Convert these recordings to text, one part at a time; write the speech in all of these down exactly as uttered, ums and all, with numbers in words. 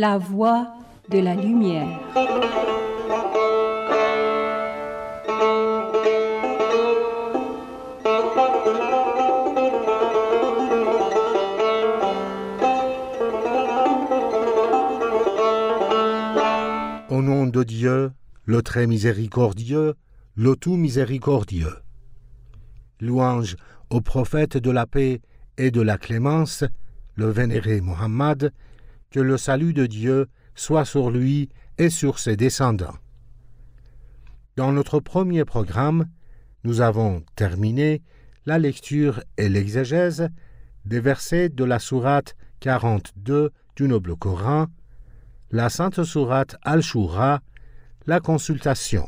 La voie de la lumière. Au nom de Dieu, le très miséricordieux, le tout miséricordieux. Louange au prophète de la paix et de la clémence, le vénéré Mohammed, que le salut de Dieu soit sur lui et sur ses descendants. Dans notre premier programme, nous avons terminé la lecture et l'exégèse des versets de la sourate quarante-deux du Noble Coran, la sainte sourate Al-Shura, la consultation.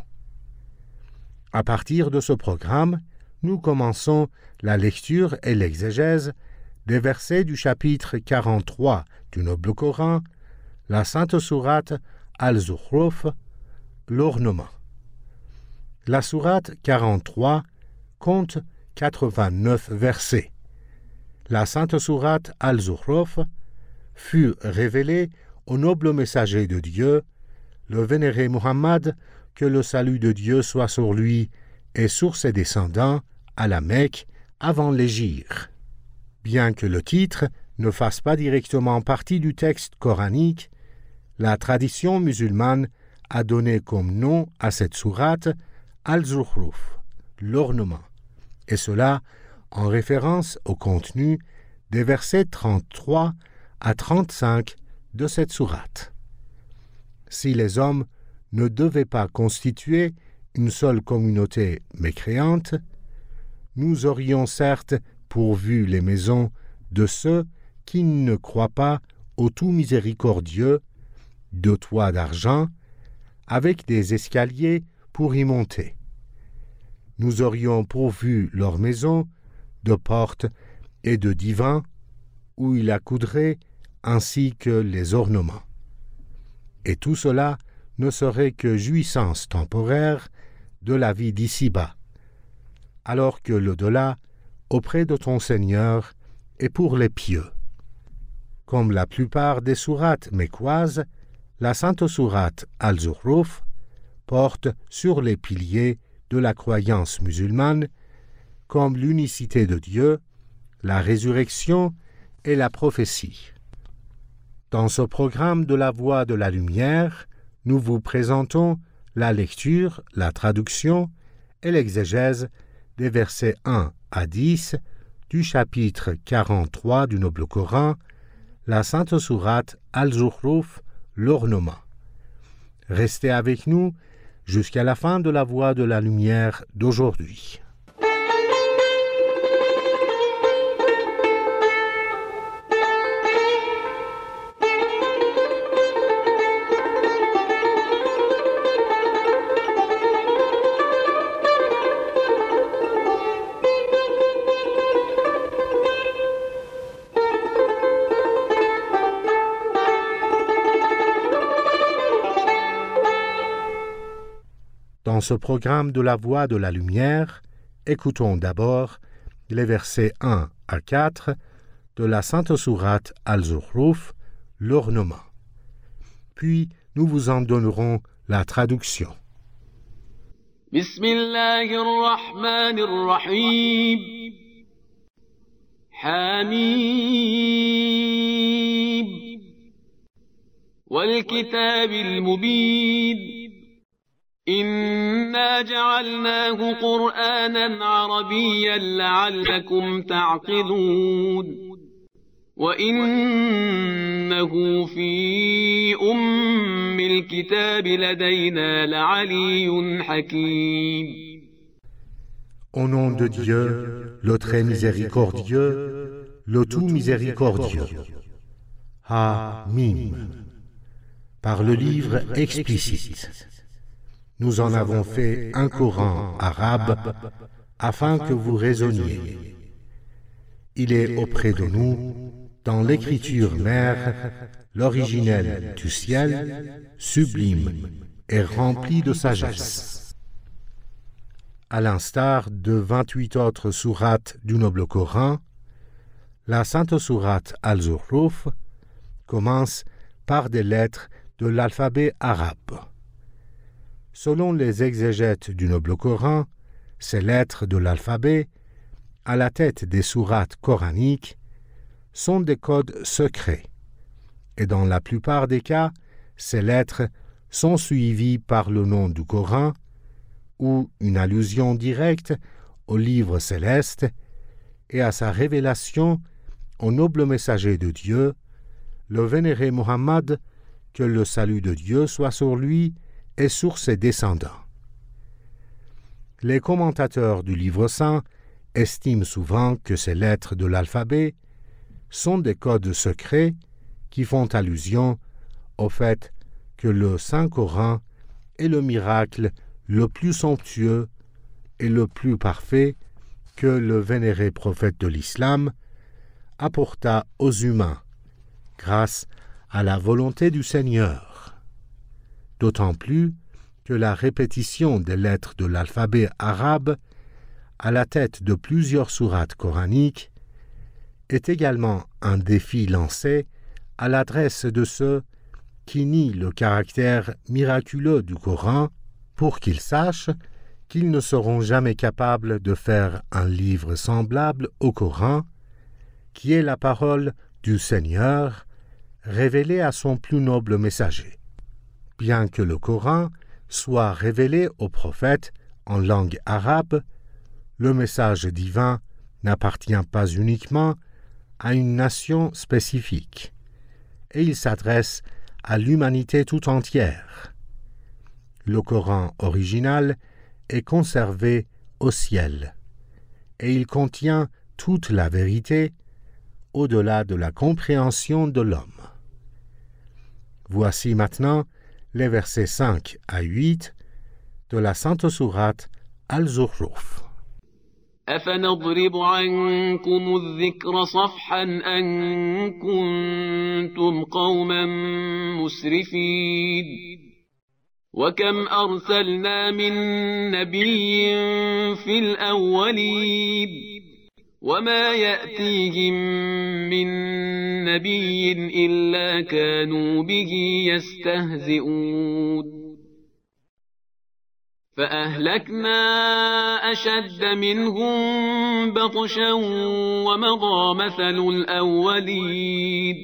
À partir de ce programme, nous commençons la lecture et l'exégèse des versets du chapitre quarante-trois du Noble Coran, la sainte sourate Al-Zukhruf, l'ornement. La sourate quarante-trois compte quatre-vingt-neuf versets. La sainte sourate Al-Zukhruf fut révélée au noble messager de Dieu, le vénéré Mohammed, que le salut de Dieu soit sur lui et sur ses descendants, à la Mecque, avant l'hégire. Bien que le titre ne fasse pas directement partie du texte coranique, la tradition musulmane a donné comme nom à cette sourate Al-Zukhruf, l'ornement, et cela en référence au contenu des versets trente-trois à trente-cinq de cette sourate. Si les hommes ne devaient pas constituer une seule communauté mécréante, nous aurions certes pourvu les maisons de ceux qui ne croient pas au tout miséricordieux, de toits d'argent, avec des escaliers pour y monter. Nous aurions pourvu leurs maisons de portes et de divans où ils accoudraient, ainsi que les ornements. Et tout cela ne serait que jouissance temporaire de la vie d'ici-bas, alors que l'au-delà, auprès de ton Seigneur, est pour les pieux. Comme la plupart des sourates mécoises, la sainte sourate Al-Zukhruf porte sur les piliers de la croyance musulmane, comme l'unicité de Dieu, la résurrection et la prophétie. Dans ce programme de la Voie de la Lumière, nous vous présentons la lecture, la traduction et l'exégèse des versets un à dix du chapitre quarante-trois du Noble Coran, la sainte sourate Al-Zukhruf, l'ornement. Restez avec nous jusqu'à la fin de la Voie de la Lumière d'aujourd'hui. Dans ce programme de la Voie de la Lumière, écoutons d'abord les versets un à quatre de la sainte sourate Al-Zukhruf, l'ornement. Puis nous vous en donnerons la traduction. Bismillahirrahmanirrahim. Hamim. Wal kitabil mubin. إنا جعلناه قرآنا عربيا لعلكم تعقلون وإنه في أم الكتاب لدينا لعلي حكيم. Au nom de Dieu, le très miséricordieux, le tout miséricordieux. Ha-Mim. Par le livre explicite. Nous en avons fait un Coran arabe afin que vous raisonniez. Il est auprès de nous, dans l'écriture mère, l'originel du ciel, sublime et rempli de sagesse. À l'instar de vingt-huit autres sourates du Noble Coran, la sainte sourate Al-Zukhruf commence par des lettres de l'alphabet arabe. Selon les exégètes du Noble Coran, ces lettres de l'alphabet, à la tête des sourates coraniques, sont des codes secrets, et dans la plupart des cas, ces lettres sont suivies par le nom du Coran ou une allusion directe au livre céleste et à sa révélation au noble messager de Dieu, le vénéré Mohammed, que le salut de Dieu soit sur lui et sur ses descendants. Les commentateurs du livre saint estiment souvent que ces lettres de l'alphabet sont des codes secrets qui font allusion au fait que le Saint-Coran est le miracle le plus somptueux et le plus parfait que le vénéré prophète de l'islam apporta aux humains, grâce à la volonté du Seigneur. D'autant plus que la répétition des lettres de l'alphabet arabe à la tête de plusieurs sourates coraniques est également un défi lancé à l'adresse de ceux qui nient le caractère miraculeux du Coran pour qu'ils sachent qu'ils ne seront jamais capables de faire un livre semblable au Coran, qui est la parole du Seigneur révélée à son plus noble messager. Bien que le Coran soit révélé au prophète en langue arabe, le message divin n'appartient pas uniquement à une nation spécifique, et il s'adresse à l'humanité tout entière. Le Coran original est conservé au ciel, et il contient toute la vérité au-delà de la compréhension de l'homme. Voici maintenant les versets cinq à huit de la Sainte Sourate Al-Zukhruf. أفنضرب عنكم الذكر صفحا أن كنتم قوما مسرفين وكم أرسلنا من نبي في الأولين وما يأتيهم من نبي إلا كانوا به يستهزئون فأهلكنا أشد منهم بطشا ومضى مثل الأولين.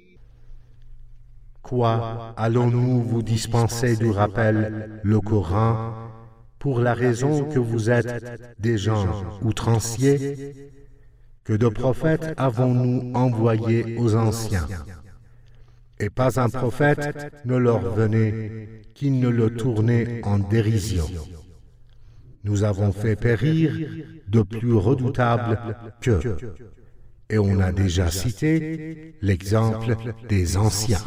Quoi, allons-nous vous dispenser du rappel, le Coran, pour la raison que vous êtes des gens outranciers? Que de prophètes avons-nous envoyés aux anciens? Et pas un prophète ne leur venait qui ne le tournait en dérision. Nous avons fait périr de plus redoutables qu'eux. Et on a déjà cité l'exemple des anciens.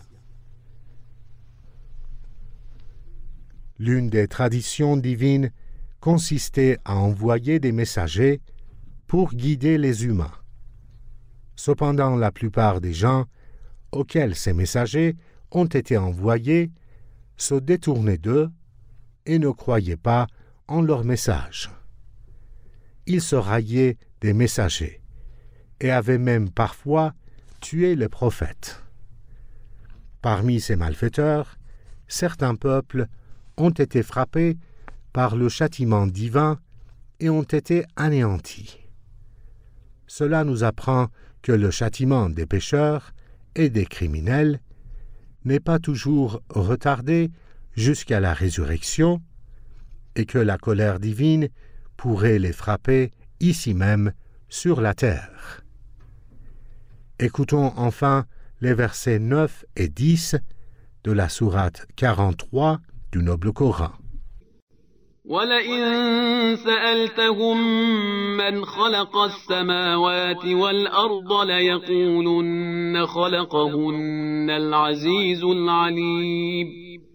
L'une des traditions divines consistait à envoyer des messagers pour guider les humains. Cependant, la plupart des gens auxquels ces messagers ont été envoyés se détournaient d'eux et ne croyaient pas en leur message. Ils se raillaient des messagers et avaient même parfois tué les prophètes. Parmi ces malfaiteurs, certains peuples ont été frappés par le châtiment divin et ont été anéantis. Cela nous apprend que le châtiment des pécheurs et des criminels n'est pas toujours retardé jusqu'à la résurrection et que la colère divine pourrait les frapper ici même sur la terre. Écoutons enfin les versets neuf et dix de la sourate quarante-trois du Noble Coran. ولئن سألتهم من خلق السماوات والأرض ليقولن خلقهن العزيز العليم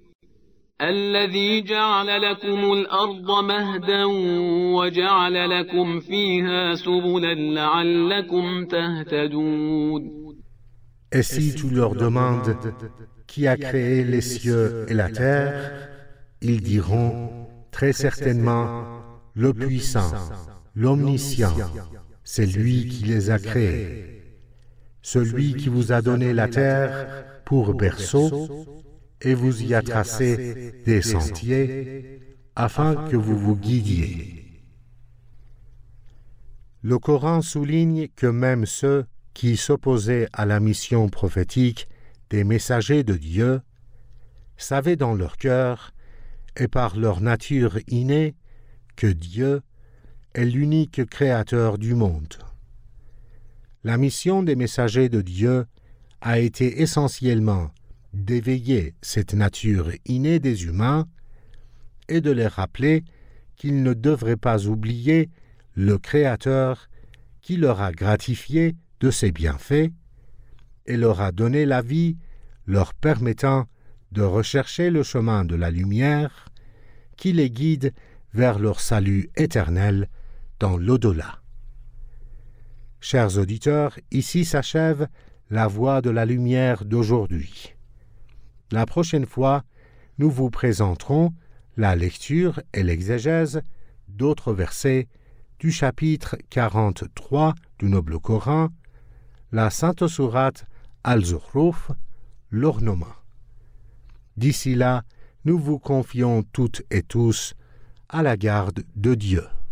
الذي جعل لكم الأرض مهدا وجعل لكم فيها سبلا لعلكم تهتدون. Et si tu leur demandes qui a créé les cieux et la terre, ils diront très certainement le puissant, l'omniscient, c'est lui qui les a créés. Celui qui vous a donné la terre pour berceau, et vous y a tracé des sentiers afin que vous vous guidiez. Le Coran souligne que même ceux qui s'opposaient à la mission prophétique des messagers de Dieu savaient dans leur cœur et par leur nature innée que Dieu est l'unique créateur du monde. La mission des messagers de Dieu a été essentiellement d'éveiller cette nature innée des humains et de les rappeler qu'ils ne devraient pas oublier le Créateur qui leur a gratifié de ses bienfaits et leur a donné la vie, leur permettant de rechercher le chemin de la lumière qui les guide vers leur salut éternel dans l'au-delà. Chers auditeurs, ici s'achève la voie de la lumière d'aujourd'hui. La prochaine fois, nous vous présenterons la lecture et l'exégèse d'autres versets du chapitre quarante-trois du Noble Coran, la Sainte Sourate Al-Zukhruf, l'ornement. D'ici là, nous vous confions toutes et tous à la garde de Dieu.